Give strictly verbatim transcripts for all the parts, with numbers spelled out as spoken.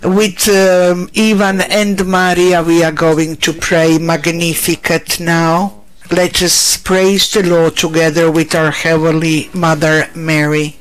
With um, Ivan and Maria we are going to pray Magnificat now. Let us praise the Lord together with our Heavenly Mother Mary.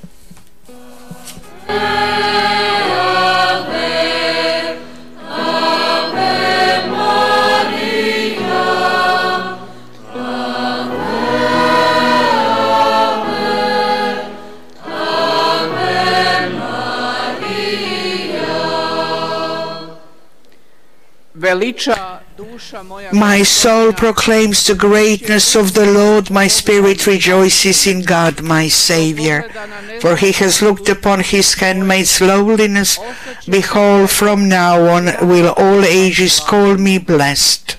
My soul proclaims the greatness of the Lord, my spirit rejoices in God my Saviour, for he has looked upon his handmaid's lowliness. Behold, from now on will all ages call me blessed.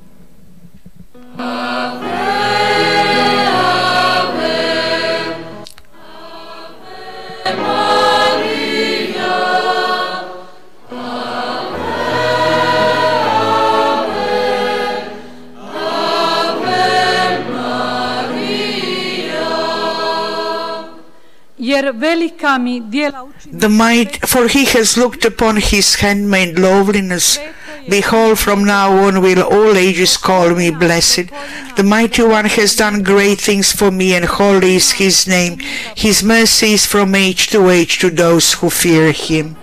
The might, for he has looked upon his handmaid lowliness. Behold, from now on will all ages call me blessed. The Mighty One has done great things for me, and holy is his name. His mercy is from age to age to those who fear him.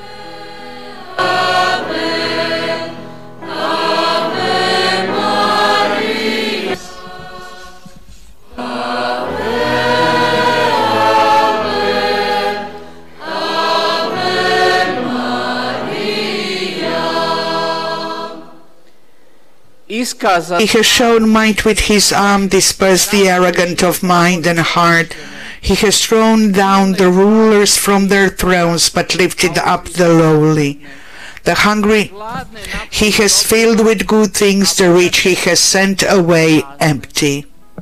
He has shown might with his arm, dispersed the arrogant of mind and heart. He has thrown down the rulers from their thrones, but lifted up the lowly. The hungry he has filled with good things, the rich he has sent away empty.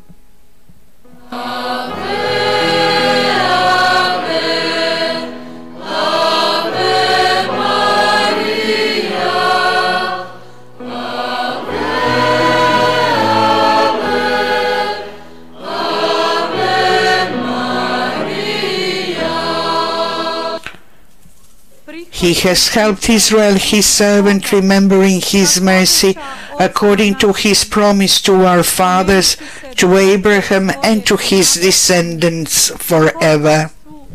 He has helped Israel, his servant, remembering his mercy, according to his promise to our fathers, to Abraham, and to his descendants forever.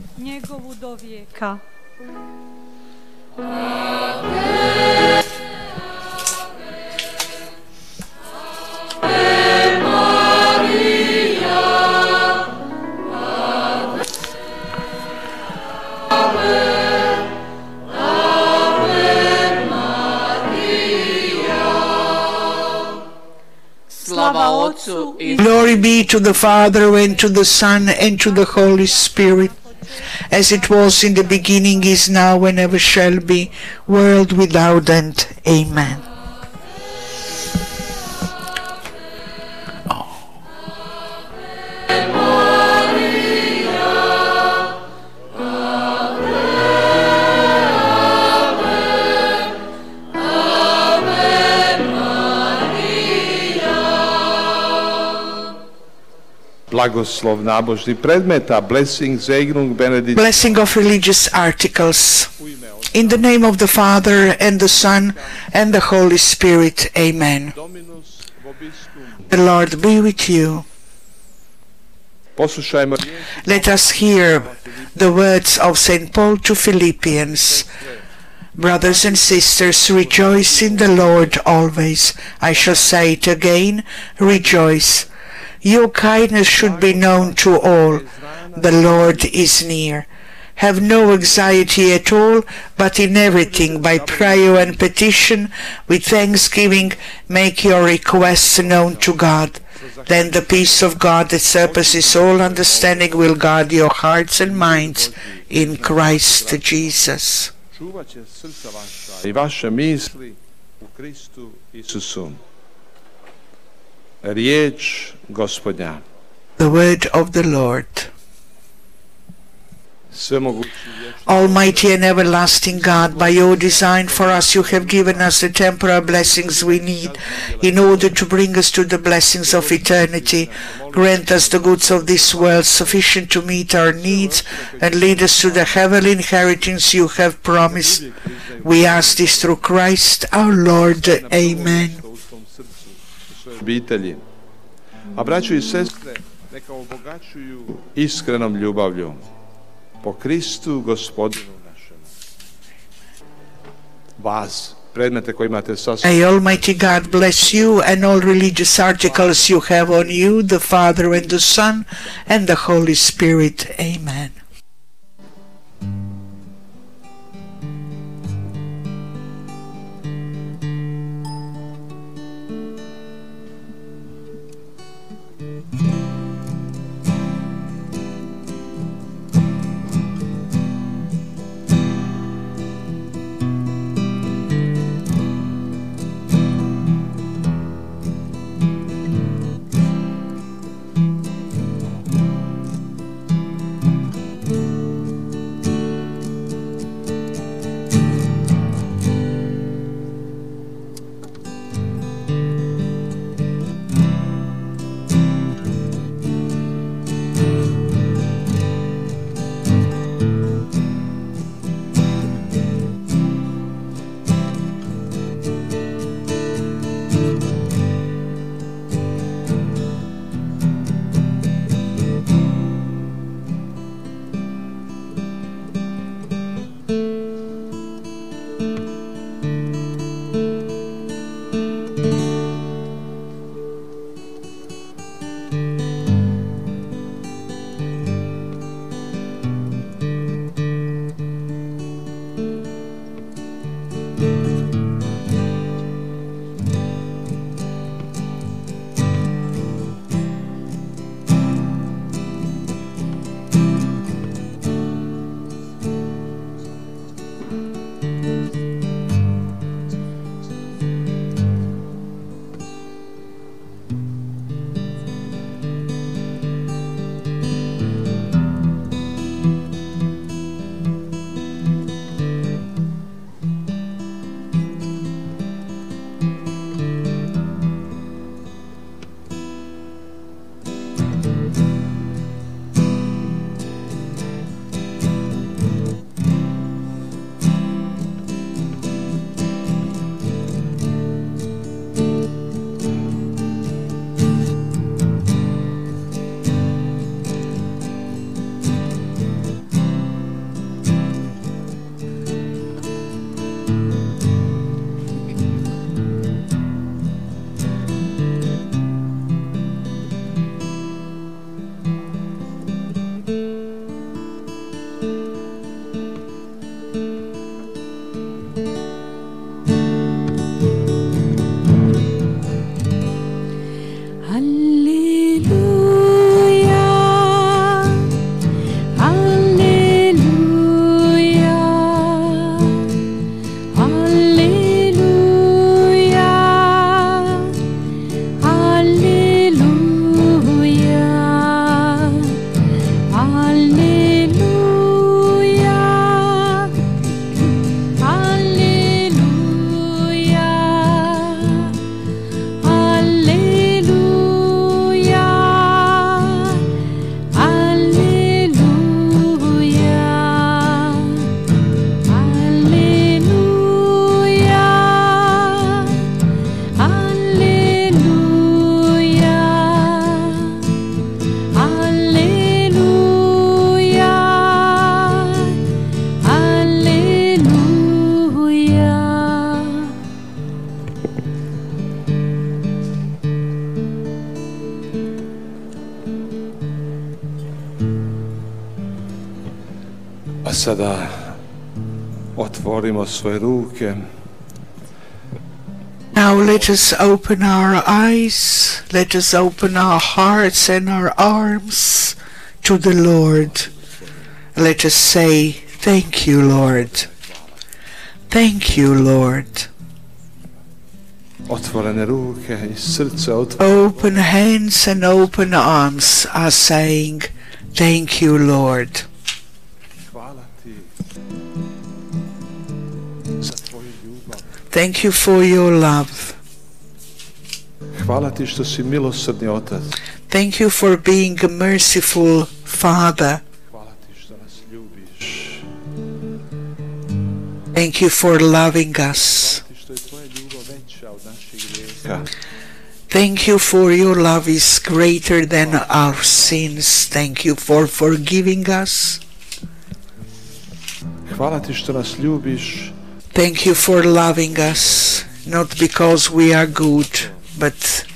Glory be to the Father, and to the Son, and to the Holy Spirit, as it was in the beginning, is now, and ever shall be, world without end. Amen. Blagoslov nábožných predmeta, blessing, Segnung, Benedict. Blessing of religious articles. In the name of the Father, and the Son, and the Holy Spirit. Amen. The Lord be with you. Let us hear the words of Saint Paul to Philippians. Brothers and sisters, rejoice in the Lord always. I shall say it again, rejoice. Your kindness should be known to all. The Lord is near. Have no anxiety at all, but in everything, by prayer and petition, with thanksgiving, make your requests known to God. Then the peace of God that surpasses all understanding will guard your hearts and minds in Christ Jesus. Riječ Gospodnja. The word of the Lord. Almighty and everlasting God, by your design for us you have given us the temporal blessings we need in order to bring us to the blessings of eternity. Grant us the goods of this world sufficient to meet our needs and lead us to the heavenly inheritance you have promised. We ask this through Christ our Lord. Amen. A braćo i sestre, neka obogaćuju iskrenom ljubavlju po Kristu Gospodinu našem. Vas, predmete koje imate sa sobom. May Almighty God bless you and all religious articles you have on you, the Father and the Son and the Holy Spirit. Amen. A sada otvorimo svoje ruke. Now let us open our eyes, let us open our hearts and our arms to the Lord. Let us say, thank you, Lord. Thank you, Lord. Otvorene ruke I srce otvoreno. Open hands and open arms are saying, thank you, Lord. tvoju ljubav. Thank you for your love. Hvala ti što si milosrdni otac. Thank you for being a merciful Father. Hvala ti što nas ljubiš. Thank you for loving us. Hvala ti što je tvoja ljubav veća od naših grijeha. Thank you for your love is greater than our sins. Thank you for forgiving us. Hvala ti što nas ljubiš. Thank you for loving us, not because we are good, but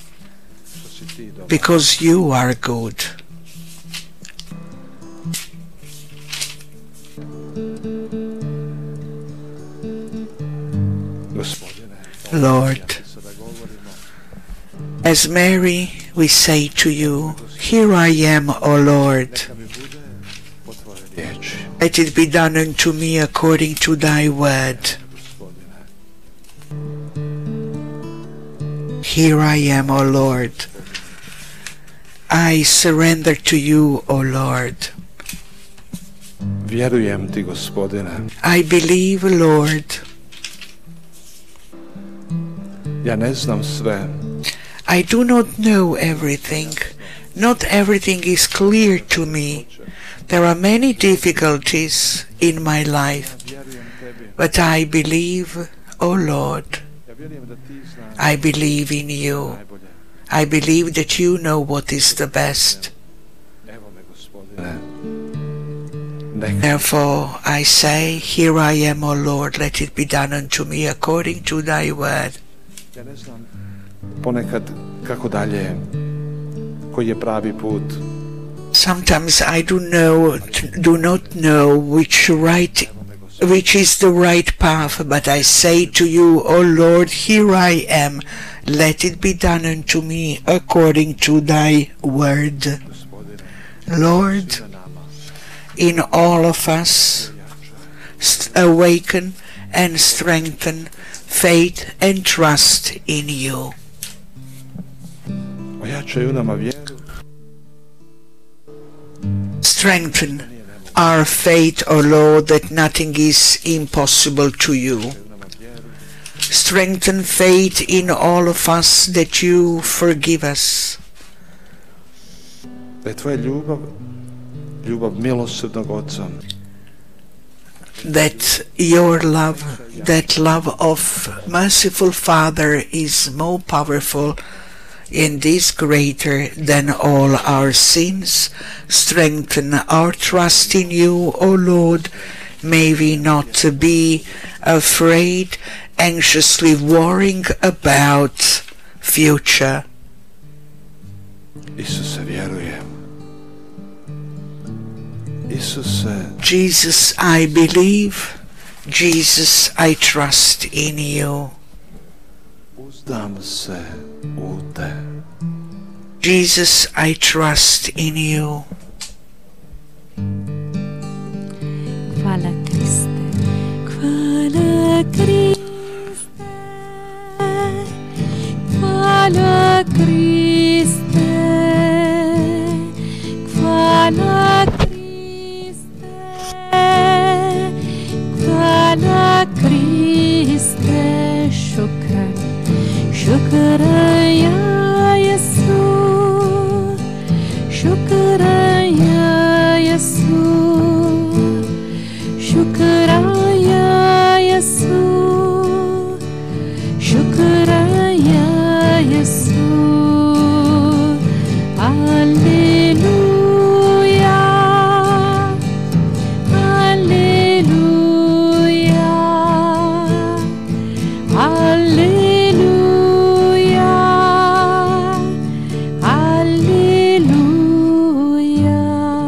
because you are good. Lord, as Mary, we say to you, here I am, O Lord. Let it be done unto me according to thy word. Here I am, O Lord. I surrender to you, O Lord. Vjerujem ti, Gospodine. I believe, Lord. Ja ne znam sve. I do not know everything. Not everything is clear to me. There are many difficulties in my life, but I believe, O Lord. I believe in you. I believe that you know what is the best. Therefore I say, here I am, O Lord, let it be done unto me according to thy word. Ja ne znam ponekad kako dalje, koji je pravi put. Sometimes I do know, do not know which right, which is the right path, but I say to you, O Lord, here I am. Let it be done unto me according to thy word. Lord, in all of us, awaken and strengthen faith and trust in you. Ojačaj u nama vjeru. Strengthen our faith, O Lord, that nothing is impossible to you. Strengthen faith in all of us that you forgive us. Da je tvoja ljubav, ljubav milosrdnog Oca. That your love, that love of merciful Father is more powerful and is greater than all our sins. Strengthen our trust in you, O Lord. May we not be afraid, anxiously worrying about future. Isuse, vjerujem. Isuse. Jesus, I believe. Jesus, I trust in you. Uzdam se u te. Jesus, I trust in you. Hvala Kriste, hvala Kriste, hvala Kriste, hvala Kriste, hvala Kriste, shukran, shukran ya Yesu, shukran ya Yesu. شكرا يا يسوع شكرا يا يسوع هللويا هللويا هللويا هللويا.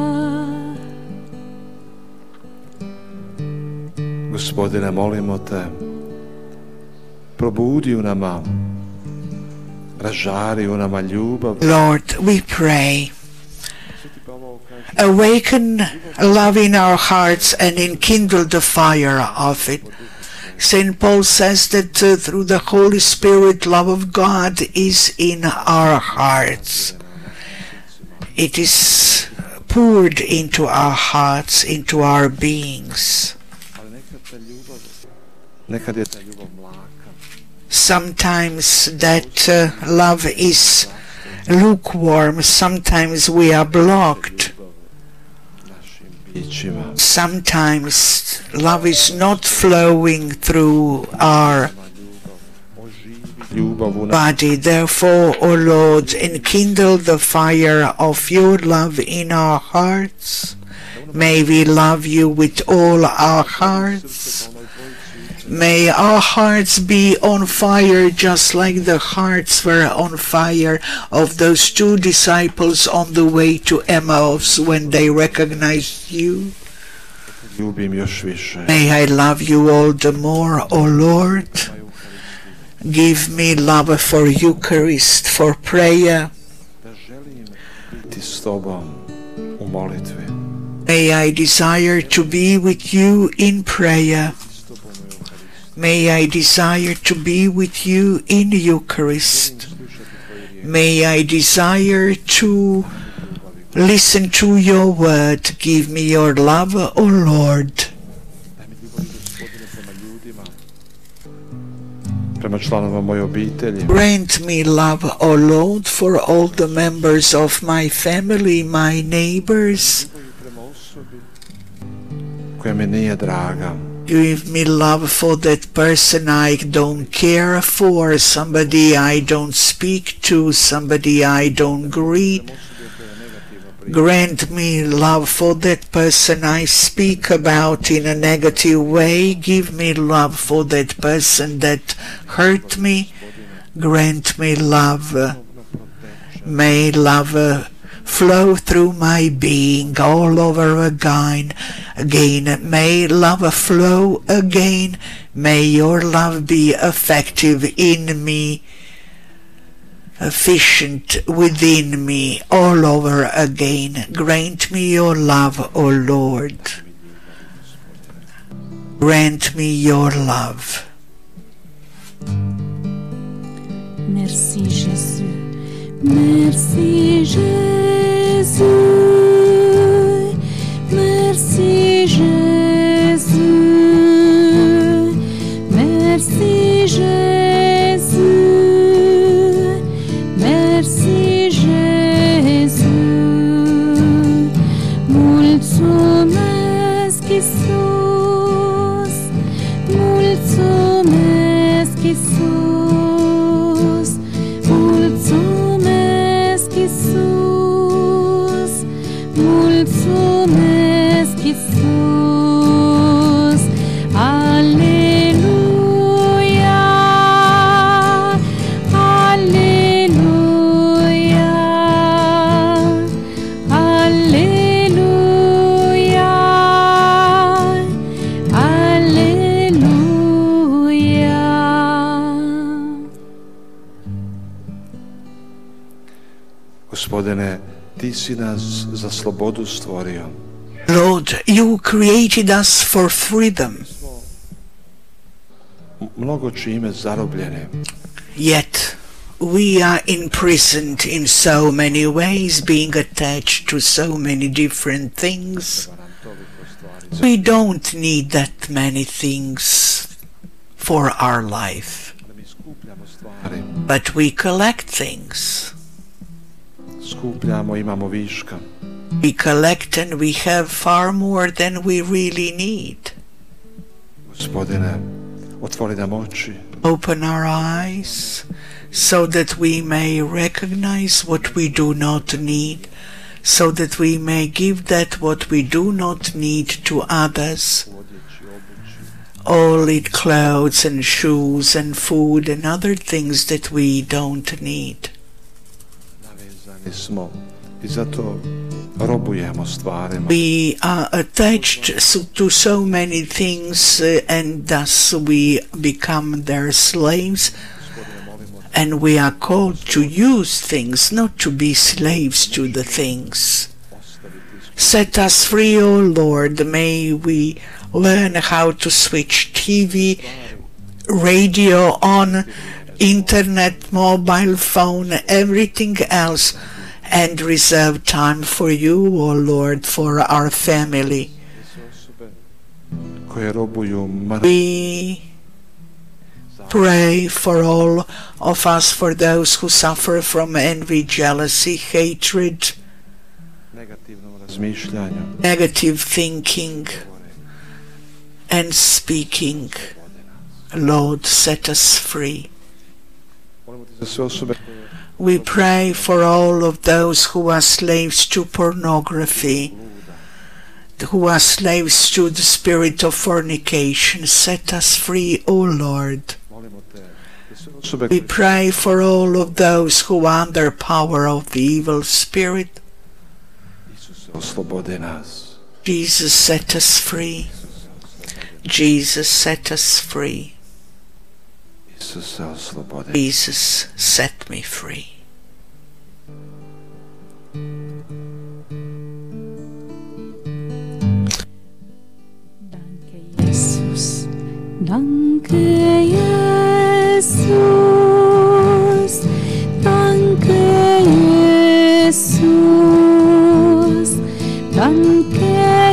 Gospodine, molimo te, probudi u nama, ražari u nama ljubav. Lord, we pray. Awaken love in our hearts and enkindle the fire of it. Saint Paul says that uh, through the Holy Spirit, love of God is in our hearts. It is poured into our hearts, into our beings. Nekad je ta ljubav mlaka. Sometimes that uh, love is lukewarm, sometimes we are blocked. Našim bićima. Sometimes love is not flowing through our Ljubav u nas. body. Therefore, O Lord, enkindle the fire of your love in our hearts. May we love you with all our hearts. May our hearts be on fire just like the hearts were on fire of those two disciples on the way to Emmaus when they recognized you. Ljubim još više. May I love you all the more, O Lord. Give me love for Eucharist, for prayer. Da želim biti s tobom u molitvi. May I desire to be with you in prayer. May I desire to be with you in Eucharist. May I desire to listen to your word. Give me your love, O Lord. Prema članovima moje obitelji. Grant me love, O Lord, for all the members of my family, my neighbors. Prema osobi koja mi nije draga. Give me love for that person I don't care for, somebody I don't speak to, somebody I don't greet. Grant me love for that person I speak about in a negative way. Give me love for that person that hurt me. Grant me love. May love flow through my being all over again. Again, may love flow again. May your love be effective in me, efficient within me, all over again. Grant me your love, O Lord. Grant me your love. Merci Jésus, merci Jésus, merci Jésus, merci Jésus, merci Jésus. Mulțumesc Iisus, mulțumesc Iisus, mulțumesc Iisus, mulțumesc Iisus. Aleluia, aleluia, aleluia, aleluia. Gospodine, ti si nas za slobodu stvorio. Lord, you created us for freedom, Mnogo čime zarobljeni. yet we are imprisoned in so many ways, being attached to so many different things. We don't need that many things for our life, Mi skupljamo stvari. but we collect things. Skupljamo, imamo viška. We collect and we have far more than we really need. Gospodine, otvori nam oči. Open our eyes so that we may recognize what we do not need, so that we may give that what we do not need to others. Odjeći, obući. All it clothes and shoes and food and other things that we don't need. Navezani smo i zato robujemo stvarima. We are attached so- to so many things uh, and thus we become their slaves, Gospodine, molimo te, and we are called to use things, not to be slaves to the things. ostaviti smo. Set us free, O Lord. May we learn how to switch T V, radio on, internet, mobile phone, everything else, and reserve time for you, O Lord, for our family. Sve osobe koje robuju mrtvi. We Pray for all of us, for those who suffer from envy, jealousy, hatred, negativnom razmišljanju. negative thinking and speaking. Lord, set us free. Molimo te za sve osobe We pray for all of those who are slaves to pornography, who are slaves to the spirit of fornication. Set us free, O Lord. molimo te za sve osobe We koje pray for all of those who are under power of the evil spirit. Isuse oslobode nas. Jesus, set us free. Jesus, set us free. Isuse oslobode. Jesus, set me free. Danke, Jesus. Danke, Jesus. Danke, Jesus. Danke,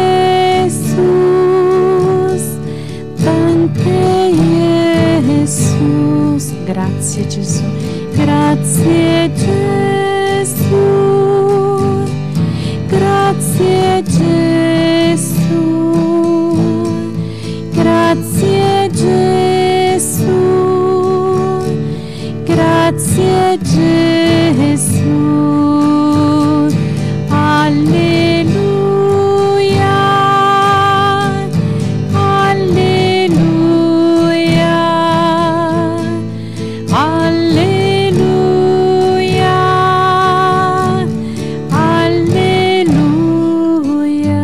Jesus. Danke, Jesus. Grazie, Gesù. Grazie, Gesù. Grazie, Gesù. Grazie, Gesù. Grazie, Gesù. Alleluia. Alleluia. Alleluia. Alleluia.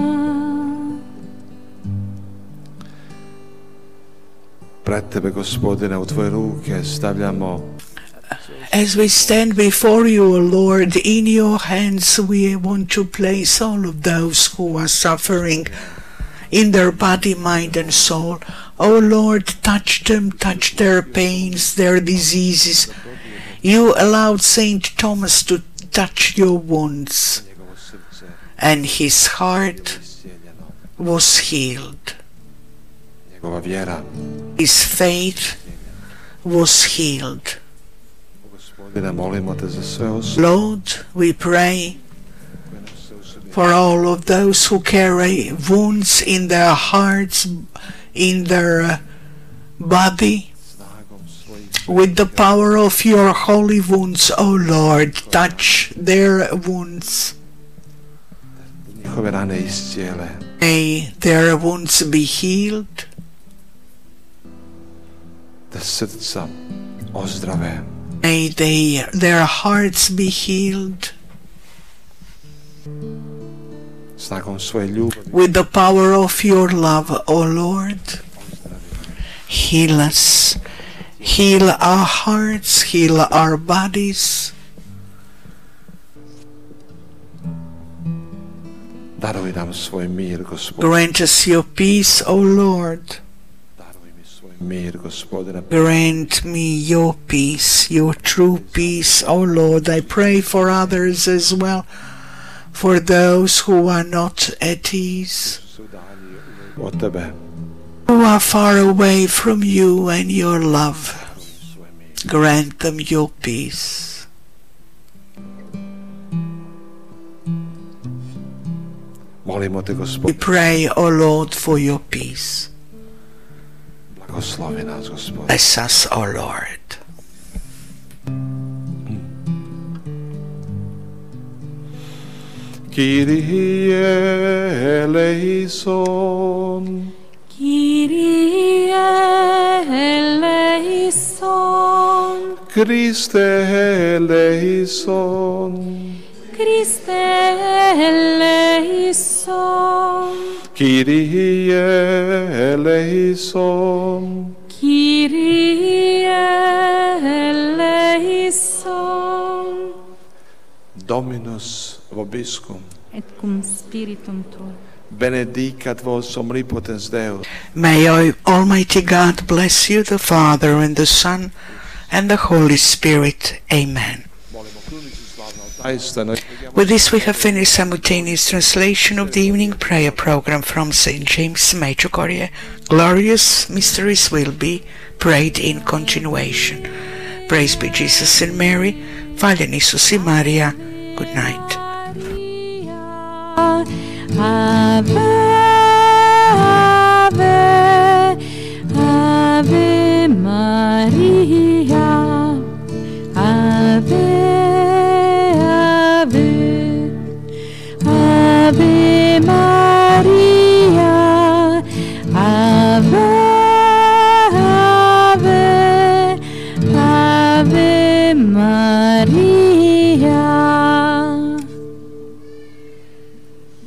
Pred tebe, Gospodine, u tvoje ruke stavljamo As we stand before you, O Lord, in your hands we want to place all of those who are suffering in their body, mind and soul. O Lord, touch them, touch their pains, their diseases. You allowed Saint Thomas to touch your wounds, njegovo srce and his heart iscijeljeno, was healed. njegova vjera. His faith was healed. Gospodine, molimo te za sve osobe Lord, we pray koje nose u sebi for all of those who carry wounds in their hearts, in their uh, body, snagom svojih with the power of your holy wounds, O Lord, touch their wounds. njihove rane iscijele. May their wounds be healed, Da srca ozdrave. may they, their hearts be healed Snagom svoje ljubavi with the power of your love, O Lord. Heal us, heal our hearts, heal our bodies. daruj nam svoj mir, Gospodine. Grant us your peace, O Lord. Daruj mi svoj mir, Gospodine. Grant me your peace, your true peace, O Lord. I pray for others as well, for those who are not at ease, Su udalji od tebe. who are far away from you and your love. Daruj mi svoj mir. Grant them your peace. Molimo te, We Gospodine. pray, O Lord, for your peace. Blagoslovi nas, Gospodine. Bless us, O Lord. Kyrie eleison. Kyrie eleison, Christe eleison. Christe eleison, Kyrie eleison. Kyrie eleison, Dominus vobiscum. et cum spiritum tuo. Benedicat vos omnipotens Deus, May I, Almighty God bless you, the Father and the Son and the Holy Spirit. Amen. With this we have finished simultaneous translation of the evening prayer program from Saint James Medjugorje. Glorious mysteries will be prayed in continuation. Praise be Jesus and Mary. Faljen Isus i Marija. Good night. Ave, Ave, Ave Maria. Ave, Ave, Ave Maria. Ave, Ave, Ave Maria.